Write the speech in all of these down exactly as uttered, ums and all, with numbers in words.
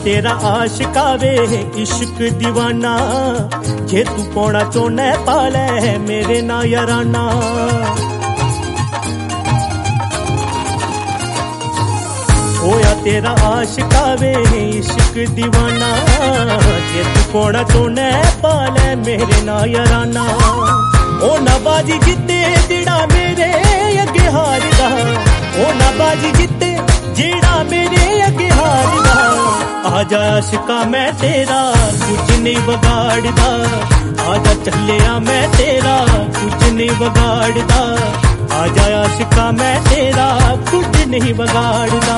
तेरा आशिका वे इश्क दीवाना, जे तू पौना चोने पाले मेरे ना याराना। होया तेरा आशिका वे इश्क दीवाना, जे तू पौना चोने पाले मेरे ना याराना। ओ ना बाजी जिते जेड़ा मेरे अगे हारदा, ओ ना बाजी जिते जेड़ा मेरे अगे हारदा। आजा आशिका मैं तेरा कुछ नहीं बगाड़दा, आजा चलिया मैं तेरा कुछ नहीं बगाड़दा। आजा आशिका मैं तेरा कुछ नहीं बगाड़दा।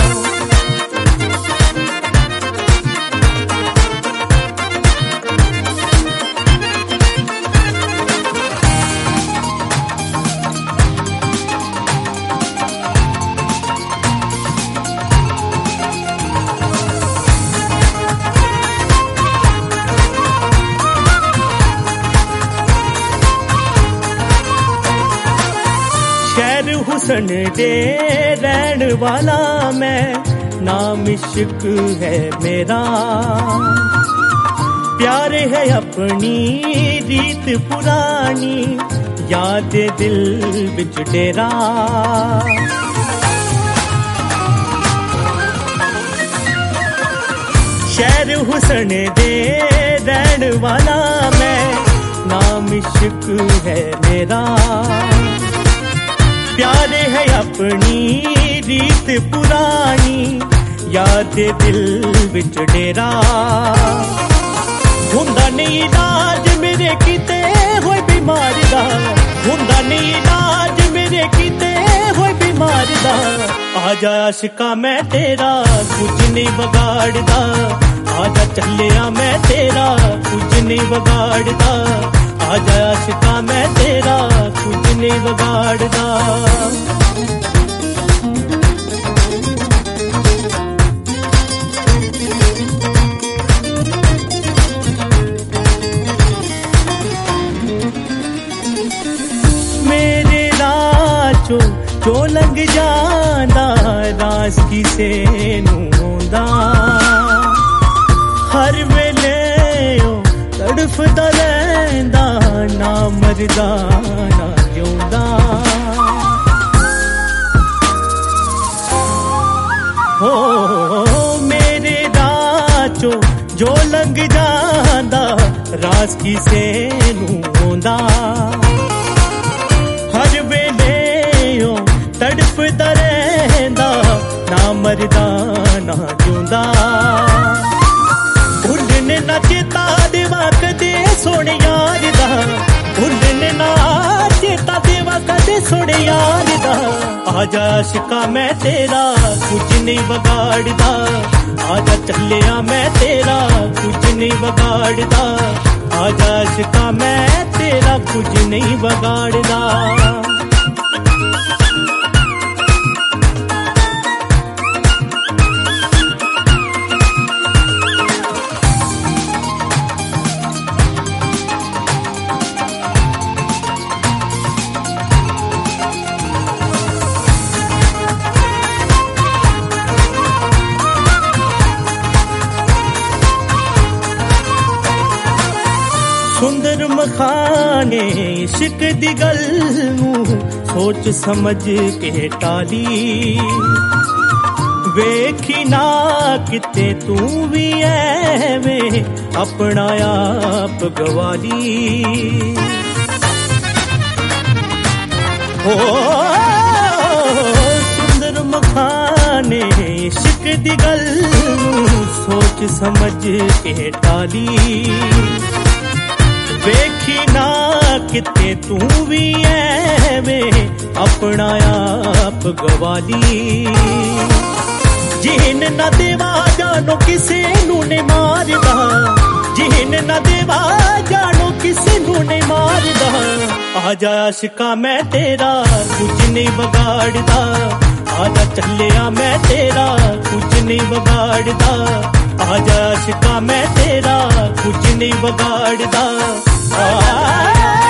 शहर हुसन दे रहन वाला मैं, नाम इश्क है मेरा। प्यारे है अपनी रीत पुरानी, याद दिल बिच डेरा। शहर हुसन दे रहन वाला मैं, नाम इश्क है मेरा। प्यारे है अपनी रीत पुरानी, याद दिल विच डेरा। हुंदा नहीं इलाज मेरे किते होए बीमार दा, हुंदा नहीं इलाज मेरे किते होए बीमार दा। आजा आशिका मैं तेरा कुछ नहीं बगाड़दा, आजा चलिया मैं तेरा कुछ नहीं बगाड़दा। आजा आशिका मैं तेरा कुछ नहीं बगाड़दा। मेरे राचो जो लंघ जांदा, रास किसे नूं होंदा। हर वेले तड़फदा रहिंदा, ना मरदा ना जिउंदा। हो मेरे राचो जो लंघ जांदा, रास किसे नूं होंदा। हर वेले तड़फदा रहिंदा, ना मरदा ना जिउंदा। भुलने ना चेता देवा कदे सोने यार दा, भुलने ना चेता देवा कदे सोने यार दा। आजा आशिका मैं तेरा कुछ नहीं बगाड़दा, आजा चलिया मैं तेरा कुछ नहीं बगाड़दा। आजा आशिका मैं तेरा कुछ नहीं बगाड़दा। सुंदर मखाने इश्क दी गल नूं सोच समझ के टाली। वेखी ना किते तू भी ऐवें अपना आप गवाली। ओ सुंदर मखाने इश्क दी गल नूं सोच समझ के टाली। वेखी ना किते तू भी ऐवें अपना आप गवाली। जिन न देवा जानो किसे नू ने मारदा, जिन न देवा जानो किसे नू ने मारदा। आजा आशिका मैं तेरा कुछ नहीं बगाड़दा, आजा चलिया मैं तेरा कुछ नहीं बगाड़दा। आजा आशिका मैं तेरा कुछ नहीं बगाड़दा। आ